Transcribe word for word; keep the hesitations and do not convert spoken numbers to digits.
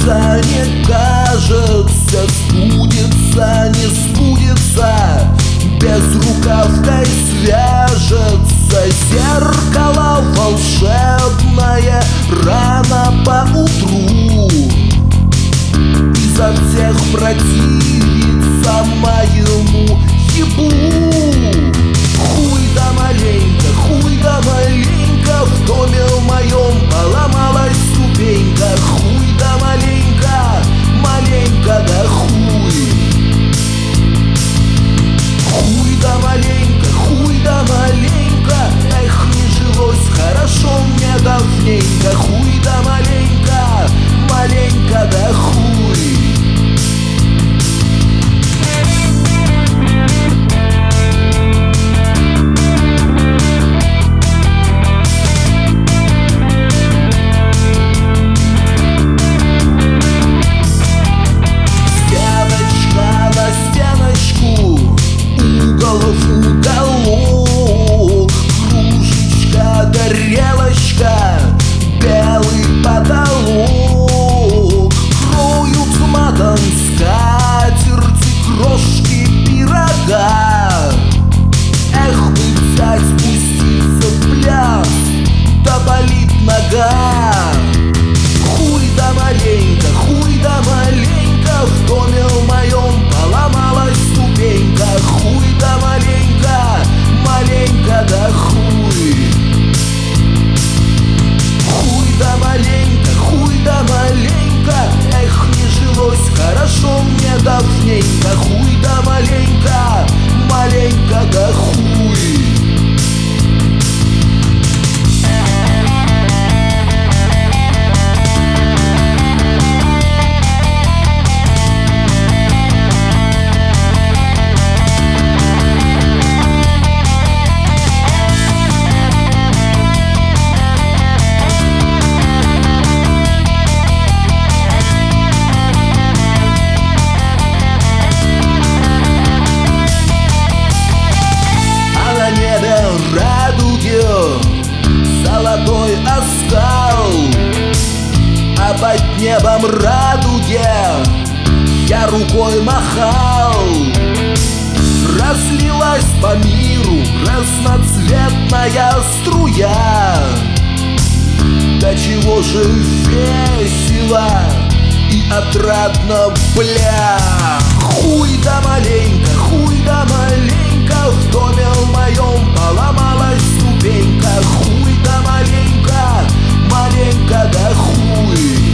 кажется, не кажется, сбудется, не сбудется, безрукавкой свяжется зеркало волшебное рано поутру. Изо всех противится моему ебу. Хуй да маленько, хуй да маленько, в доме моем поломалась ступенька. Хуй да маленько, маленько да хуй. Хуй да маленько, хуй да маленько, эх, не жилось хорошо мне давненько. Хуй да маленько, маленько да хуй. Уголок, кружечка, тарелочка, белый потолок, кроют матом скатерти, крошки пирога. Эх, бы взять, спуститься в пляс, да болит нога. Хуй да маленько, хуй да маленько, в доме моем поломалась ступенька. Хуй да маленько, маленько да хуй. Хуй да маленько, хуй да маленько, эх, не жилось хорошо мне давненько. Хуй да маленько, маленько да хуй. Золотой оскал, а под небом радуге я рукой махал. Разлилась по миру разноцветная струя. Да чего же весело и отрадно, бля. Хуй да маленько, хуй да маленько, в доме моем поломалась ступенька. Хуй да маленько, маленько да хуй.